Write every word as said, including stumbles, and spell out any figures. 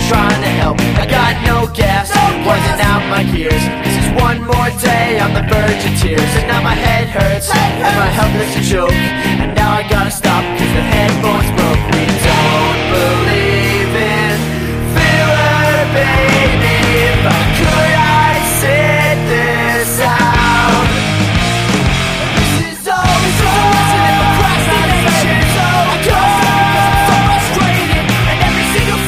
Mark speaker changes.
Speaker 1: trying to help. I got no gas, poison out my gears. This is one more day on the verge of tears. And now my head hurts, and my health is a joke. And now I gotta stop, cause the headphones